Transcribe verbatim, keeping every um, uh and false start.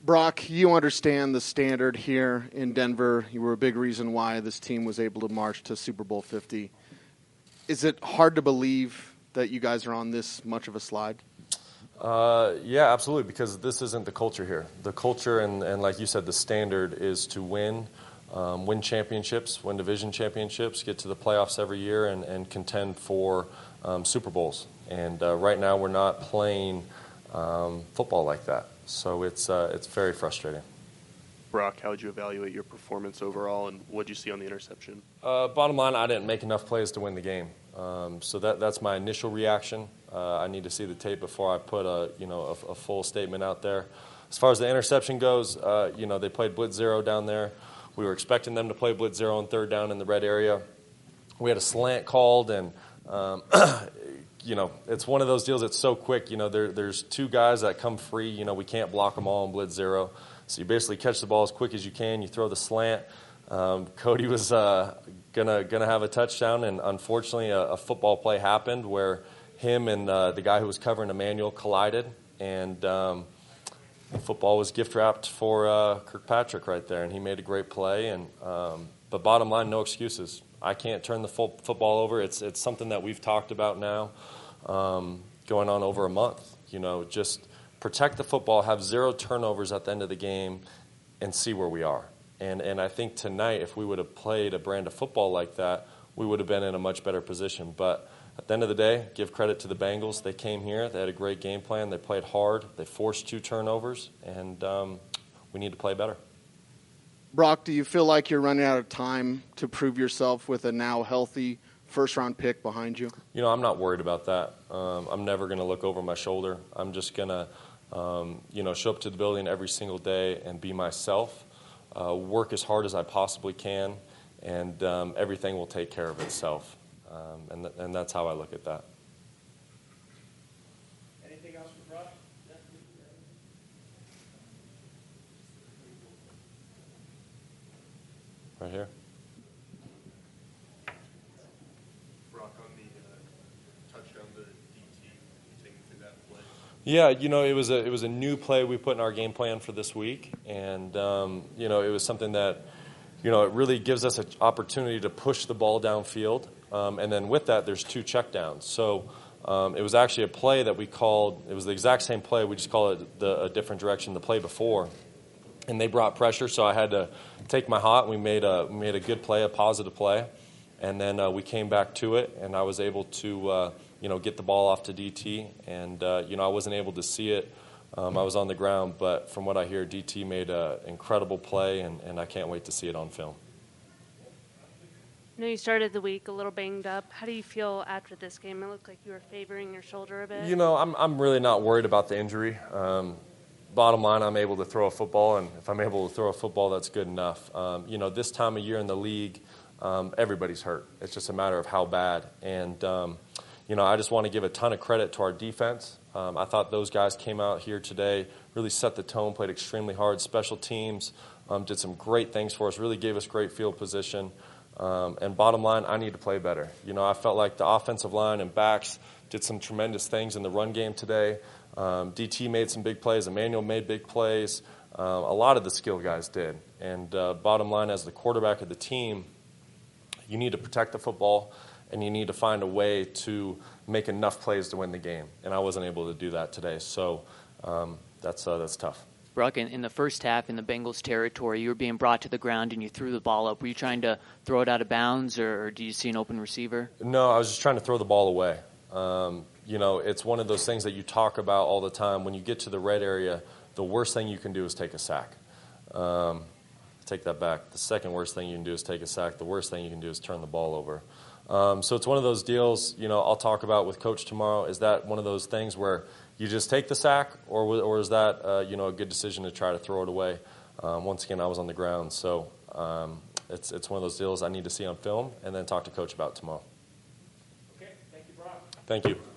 Brock, you understand the standard here in Denver. You were a big reason why this team was able to march to Super Bowl fifty. Is it hard to believe that you guys are on this much of a slide? Uh, yeah, absolutely, because this isn't the culture here. The culture, and, and like you said, the standard is to win, um, win championships, win division championships, get to the playoffs every year, and, and contend for um, Super Bowls. And uh, right now we're not playing um, football like that. So it's uh, it's very frustrating. Brock, how would you evaluate your performance overall, and what did you see on the interception? Uh, bottom line, I didn't make enough plays to win the game. Um, so that that's my initial reaction. Uh, I need to see the tape before I put a you know a, a full statement out there. As far as the interception goes, uh, you know they played blitz zero down there. We were expecting them to play blitz zero on third down in the red area. We had a slant called, and um, you know, it's one of those deals that's so quick. You know, there, there's two guys that come free. You know, we can't block them all in blitz zero. So you basically catch the ball as quick as you can. You throw the slant. Um, Cody was uh, gonna gonna have a touchdown, and unfortunately, a, a football play happened where him and uh, the guy who was covering Emmanuel collided, and um, the football was gift wrapped for uh, Kirkpatrick right there, and he made a great play. And um, but bottom line, no excuses. I can't turn the full football over. It's it's something that we've talked about now, um, going on over a month. You know, just protect the football, have zero turnovers at the end of the game, and see where we are. And and I think tonight, if we would have played a brand of football like that, we would have been in a much better position. But at the end of the day, give credit to the Bengals. They came here. They had a great game plan. They played hard. They forced two turnovers, and um, we need to play better. Brock, do you feel like you're running out of time to prove yourself with a now healthy first-round pick behind you? You know, I'm not worried about that. Um, I'm never going to look over my shoulder. I'm just going to, um, you know, show up to the building every single day and be myself, uh, work as hard as I possibly can, and um, everything will take care of itself. Um, and, th- and that's how I look at that. Anything else for Brock? Right here. Brock, on the uh, touchdown to D T, you take me through that play? Yeah, you know, it was a it was a new play we put in our game plan for this week, and um, you know, it was something that, you know, it really gives us an opportunity to push the ball downfield, um, and then with that, there's two checkdowns. So um, it was actually a play that we called. It was the exact same play. We just called it the, a different direction. The play before. And they brought pressure, so I had to take my hot. We made a we made a good play, a positive play, and then uh, we came back to it, and I was able to uh, you know get the ball off to D T, and uh, you know I wasn't able to see it. Um, I was on the ground, but from what I hear, D T made an incredible play, and, and I can't wait to see it on film. I know you started the week a little banged up. How do you feel after this game? It looked like you were favoring your shoulder a bit. You know, I'm I'm really not worried about the injury. Um, Bottom line, I'm able to throw a football, and if I'm able to throw a football, that's good enough. Um, you know, this time of year in the league, um, everybody's hurt. It's just a matter of how bad. And, um, you know, I just want to give a ton of credit to our defense. Um, I thought those guys came out here today, really set the tone, played extremely hard. Special teams um, did some great things for us, really gave us great field position. Um, and bottom line, I need to play better. You know, I felt like the offensive line and backs did some tremendous things in the run game today. Um, D T made some big plays. Emmanuel made big plays. Um, a lot of the skill guys did. And uh, bottom line, as the quarterback of the team, you need to protect the football, and you need to find a way to make enough plays to win the game. And I wasn't able to do that today. So um, that's uh, that's tough. Brock, in, in the first half, in the Bengals territory, you were being brought to the ground and you threw the ball up. Were you trying to throw it out of bounds, or, or do you see an open receiver? No, I was just trying to throw the ball away. Um, you know, it's one of those things that you talk about all the time. When you get to the red area, the worst thing you can do is take a sack. Um, take that back. The second worst thing you can do is take a sack. The worst thing you can do is turn the ball over. Um, so it's one of those deals, you know, I'll talk about with Coach tomorrow. Is that one of those things where you just take the sack, or or is that, uh, you know, a good decision to try to throw it away? Um, once again, I was on the ground. So um, it's, it's one of those deals I need to see on film and then talk to Coach about tomorrow. Okay, thank you, Brock. Thank you.